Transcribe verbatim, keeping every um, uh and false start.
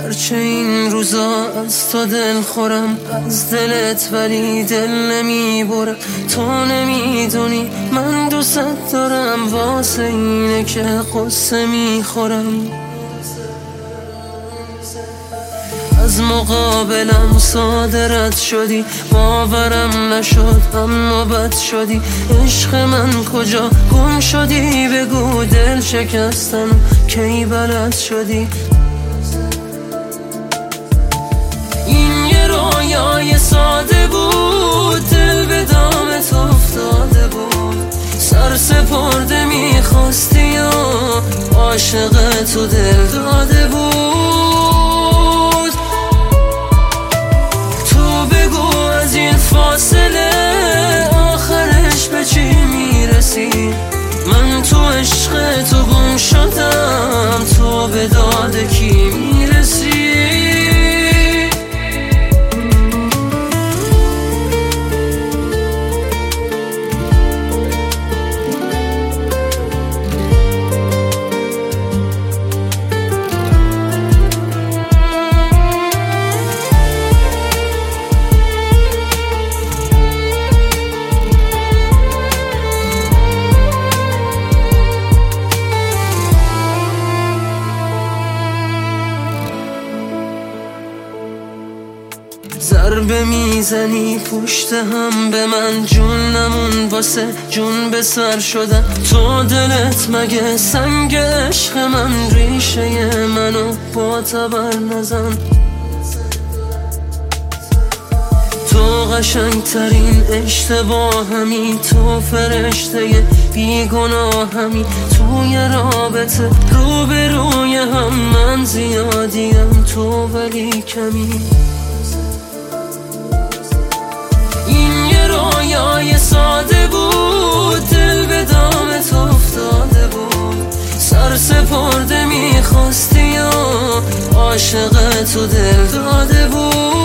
هرچه این روزا از تو دل خورم، از دلت ولی دل نمیبرم. تو نمیدونی من دوست دارم، واسه اینه که قصه میخورم. از مقابلم صادرت شدی، باورم نشد اما بد شدی. عشق من کجا گم شدی؟ بگو دل شکستن کی بلد شدی؟ این یه رویای ساده بود، دل به دامت افتاده بود. سر سپرده میخواستی و عاشق تو دل داده بود. تو بگو از این فاصله آخرش به چی میرسی؟ من تو عشق تو گم شدم، تو به داد کی میرسی؟ ضربه میزنی پشت هم به من، جون نمون واسه جون به سر شدن. تو دلت مگه سنگ عشق من؟ ریشه منو با تبر نزن. تو قشنگ ترین اشتباهمی، تو فرشته بیگناهمی. توی رابطه رو به روی هم من زیادیم، تو ولی کمی. رویای ساده بود، دل به دامت افتاده بود. سر سپرده میخواستی و عاشق تو دل داده بود.